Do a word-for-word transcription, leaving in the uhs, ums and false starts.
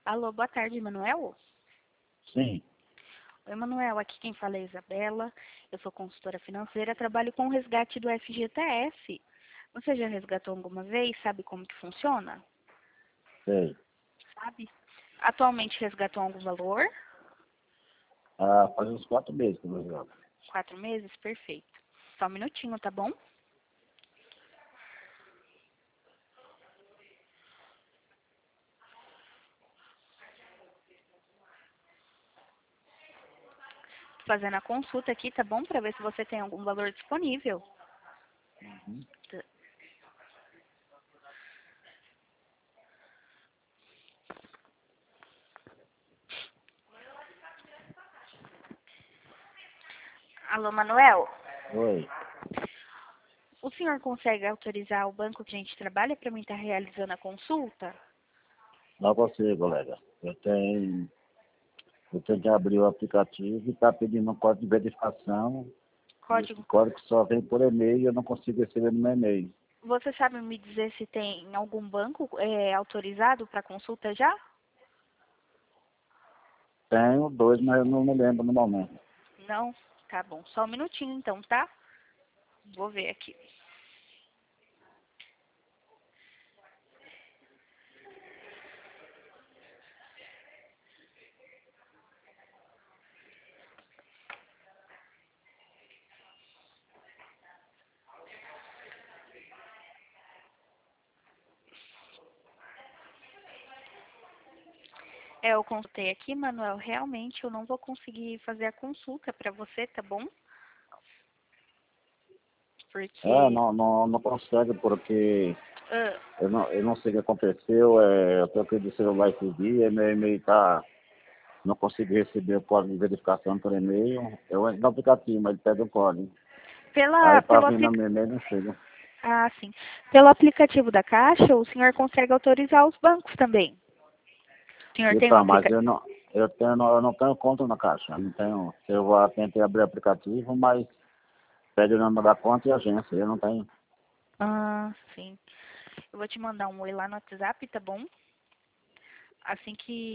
Alô, boa tarde, Manuel. Sim. Oi, Manuel, aqui quem fala é a Isabela. Eu sou consultora financeira, trabalho com o resgate do F G T S. Você já resgatou alguma vez? Sabe como que funciona? Sei. Sabe? Atualmente resgatou algum valor? Ah, faz uns quatro meses que eu jogo. Quatro meses? Perfeito. Só um minutinho, tá bom? Tô fazendo a consulta aqui, tá bom? Pra ver se você tem algum valor disponível. Uhum. Tá. Alô, Manuel? Oi. O senhor consegue autorizar o banco que a gente trabalha para mim estar realizando a consulta? Não consigo, colega. Eu tenho, eu tenho que abrir o aplicativo e está pedindo um código de verificação. E esse Código. código só vem por e-mail e eu não consigo receber no meu e-mail. Você sabe me dizer se tem algum banco é, autorizado para consulta já? Tenho dois, mas eu não me lembro no momento. Não? Tá bom. Só um minutinho então, tá? Vou ver aqui. É, eu consultei aqui, Manuel. Realmente eu não vou conseguir fazer a consulta para você, tá bom? Ah, Porque. não, não, não consegue porque ah, eu não, eu não sei o que aconteceu. É, eu troquei de celular esse dia, meu e-mail tá. Não consegui receber o código de verificação por e-mail. Eu entro no aplicativo, mas ele pede o código. pela, Aí para pelo, vir no apli... meu e-mail não chega. ah, sim. Pelo aplicativo da Caixa, o senhor consegue autorizar os bancos também. O senhor tem um Então, mas aplicativo. eu não, eu tenho, eu não tenho conta na Caixa. Eu não tenho. Eu vou tentei abrir o aplicativo, mas pede o nome da conta e agência. Eu não tenho. Ah, sim. Eu vou te mandar um oi lá no WhatsApp, tá bom? Assim que